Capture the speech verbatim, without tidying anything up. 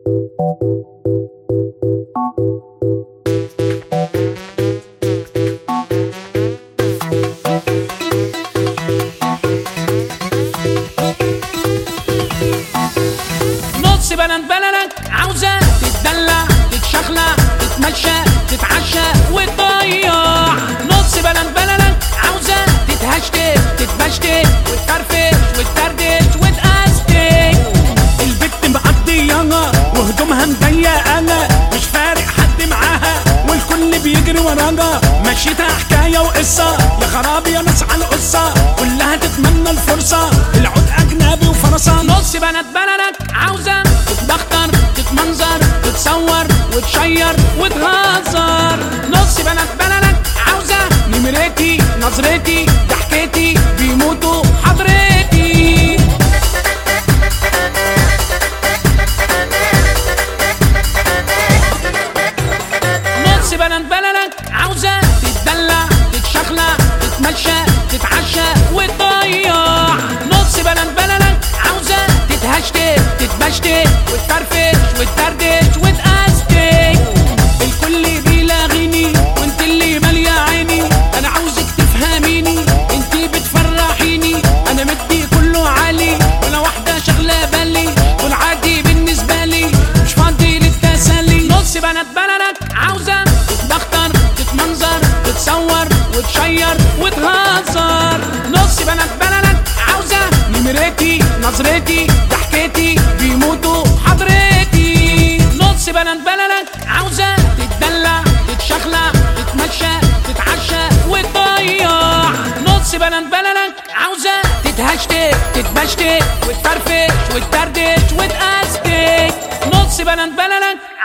نص بلد بلدك عاوزة تتدلع تتشخلع تتمشى تتعشى وتضيع. نص بلد بلدك عاوزة تتهشتك تتبشتك وتفرفش وتدردش وتقستك. البت مقضياها وهدومها مضيقة مش فارق حد معاها والكل بيجري وراها. مشيتها حكاية وقصة يا خرابي يا ناس على القصة كلها تتمنى الفرصة العود أجنبي وفرصة. نص بلد بلدك عاوزة تتبختر تتمنظر تتصور وتشير وتهزر. نص بلد بلدك عاوزة نمرتي نظرتي ضحكتي بيموتوا حضرتي. نص بلد بلدك عاوزة تتدلع تتشخلع تتمشى تتعشى وتضيع. نص بلد بلدك عاوزة تتهشتك تتبشتك وتفرفش وتدردش وتقستك. الكل بيلاغيني وانت اللي مالية عيني. انا عاوزك تفهميني انت بتفرحيني. انا مدي كله عالي ولا واحدة شغلة بالي دول عادي بالنسبة لي مش فاضي للتسلي. نص بلد بلدك عاوزة تتبختر تتمنظر تتصور وتشير وتهزر. نص بلد بلدك عاوزة نمرتي نظرتي ضحكتي بيموتوا حضرتي. نص بلد بلدك عاوزة تتدلع تتشخلع تتمشى تتعشى وتضيع. نص بلد بلدك عاوزة تتهشتك تتبشتك وتفرفش وتدردش وتقستك. نص بلد بلدك